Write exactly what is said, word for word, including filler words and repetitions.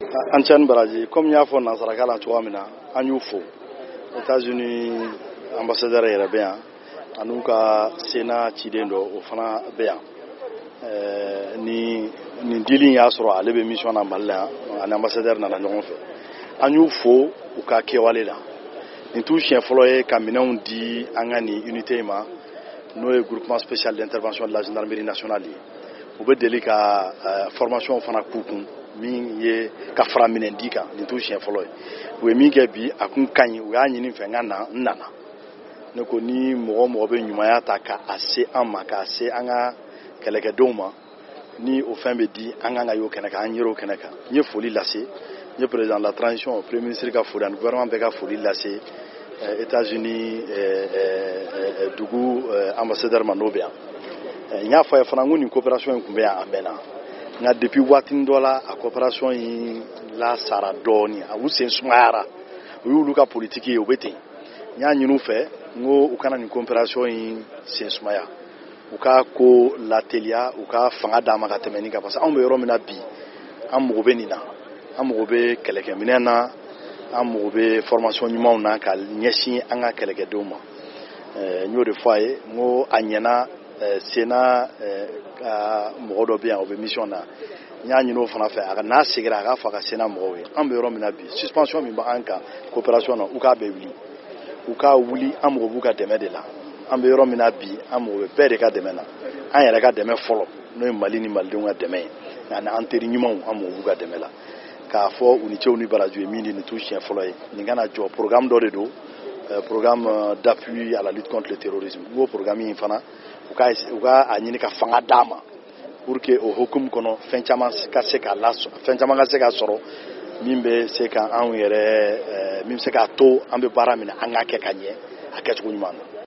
Antenne Baraji, comme y'a fait Nazaraka la Chouamina, à Newfo, États-Unis, ambassadeur européen, à nous qu'à Sénat Chidendo, au Fana Béa. Ni ni dealing ya soro ale be mission na Malien, un ambassadeur na la ñongo fe. À Newfo, ou qu'à Kewale la. Ni tout chien foloye caminant dit angani unité ma, nous groupement spécial d'intervention de la gendarmerie nationale. Ou be deli ka formation au Fana Koukoun. Min ye ka fara minen di kan ni tout chien folo we min ke bi akun kanyi we anyini fe ngana nana ne ko ni mo mo be nyumaya ta ka ase amma ka ase anga keleke doma ni au fin be di anga nga yo kenaka anyiro kenaka nye foli lase nye président de la transition premier ministre ka foli gouvernement be ka foli lase États-Unis dugu ambassadeur Manobia nya fa fa ngoni coopération kumbe ya ambena nga depuis watin dola a coopération yi la sara doni a wusen sumara ulu ka politique yo bete nya nyinu fe ngo ukana ni coopération yi sen sumaya uka ko l'atelier uka fanga dama ka temeni ka parce on be romina bi am mo be nina am mo be keleke minena am mo be formation nyuma na ka nyeshi anga keleke doma euh nyo de foyer ngo anyena Sénat ka modo bien au mission na nya nyino fana fe aga na sigira aga fa ka Sénat mo we am be ro mina bi suspension mi ba anka coopération na uka be wuli uka wuli am go buka deme de la am be ro mina bi am go be de ka deme na an yere ka deme folo no Mali ni Mali nga deme na na anteri nyuma am go buka deme la ka fo unité uni baraju mi ni tout chien folo yi ni ngana jo programme do de do programme d'appui à la lutte contre le terrorisme go programme yi fana uka uka anyini ka fanga dama pour que au hukum kono fenchama ka se ka laso fenchama ka se ka soro mimbe se ka an yere mimbe se ka to ambe bara mina anga ke kanye aketko nyuma